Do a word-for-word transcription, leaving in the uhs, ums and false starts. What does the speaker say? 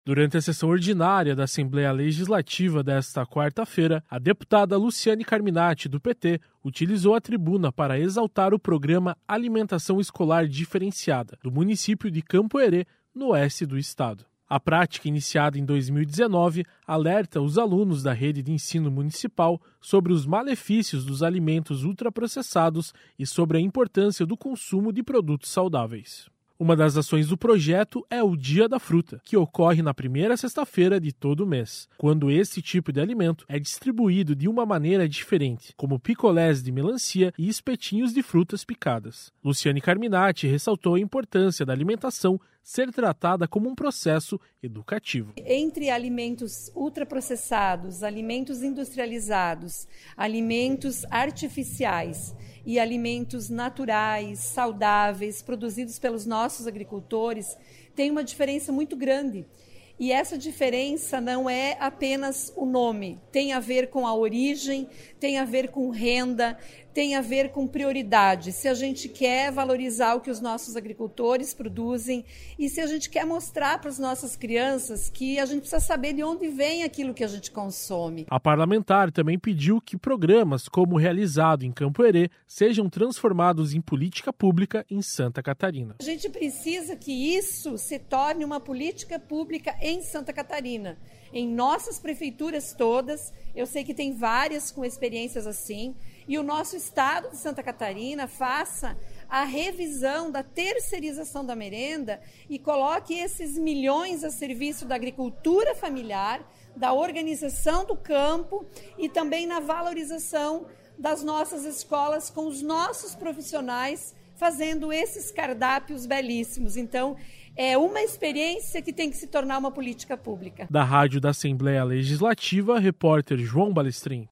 Durante a sessão ordinária da Assembleia Legislativa desta quarta-feira, a deputada Luciane Carminati, do P T, utilizou a tribuna para exaltar o programa Alimentação Escolar Diferenciada, do município de Campo Herê, no oeste do estado. A prática, iniciada em dois mil e dezenove, alerta os alunos da rede de ensino municipal sobre os malefícios dos alimentos ultraprocessados e sobre a importância do consumo de produtos saudáveis. Uma das ações do projeto é o Dia da Fruta, que ocorre na primeira sexta-feira de todo mês, quando esse tipo de alimento é distribuído de uma maneira diferente, como picolés de melancia e espetinhos de frutas picadas. Luciane Carminati ressaltou a importância da alimentação ser tratada como um processo educativo. Entre alimentos ultraprocessados, alimentos industrializados, alimentos artificiais e alimentos naturais, saudáveis, produzidos pelos nossos agricultores, tem uma diferença muito grande. E essa diferença não é apenas o nome, tem a ver com a origem, tem a ver com renda, tem a ver com prioridade. Se a gente quer valorizar o que os nossos agricultores produzem e se a gente quer mostrar para as nossas crianças que a gente precisa saber de onde vem aquilo que a gente consome. A parlamentar também pediu que programas como o realizado em Campo Herê sejam transformados em política pública em Santa Catarina. A gente precisa que isso se torne uma política pública em Santa Catarina. Em nossas prefeituras todas, eu sei que tem várias com experiências assim, e o nosso estado de Santa Catarina faça a revisão da terceirização da merenda e coloque esses milhões a serviço da agricultura familiar, da organização do campo e também na valorização das nossas escolas com os nossos profissionais fazendo esses cardápios belíssimos. Então, é uma experiência que tem que se tornar uma política pública. Da Rádio da Assembleia Legislativa, repórter João Balestrin.